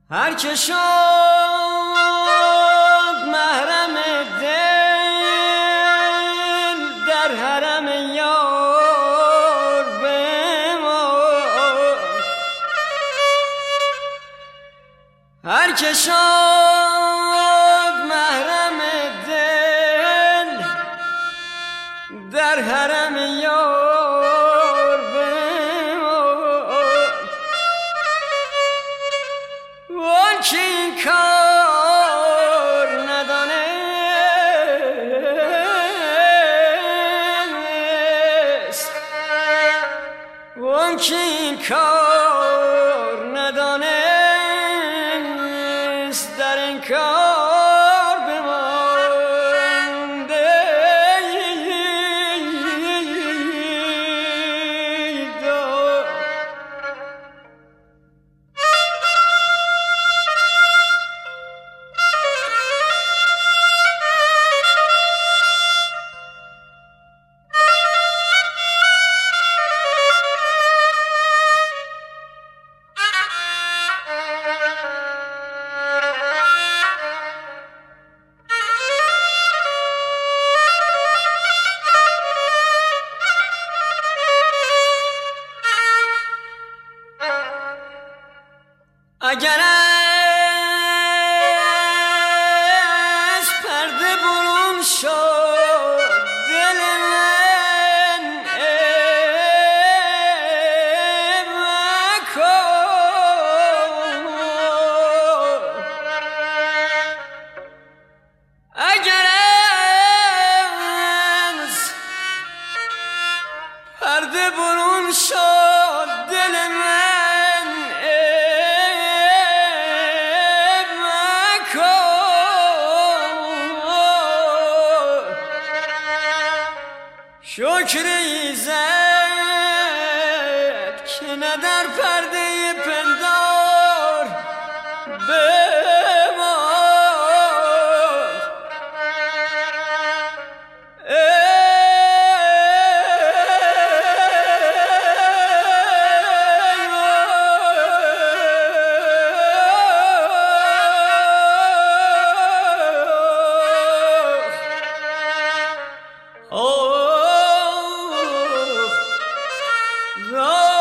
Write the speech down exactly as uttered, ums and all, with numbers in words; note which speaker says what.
Speaker 1: هر که شد محرم دل در حرم یار بماند. هر که شد محرم دل در حرم یار بماند. وان که این کار ندانست، وان که این کار ندانست در این کار بمانده. اگر از پرده برون شد دل من عیب مکن، اگر از پرده برون شد دل من شکر ایزد که نه در پرده پندار بماند. Oh,